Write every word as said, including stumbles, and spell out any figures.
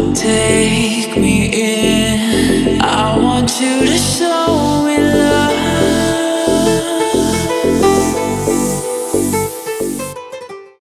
Take me in. I want you to show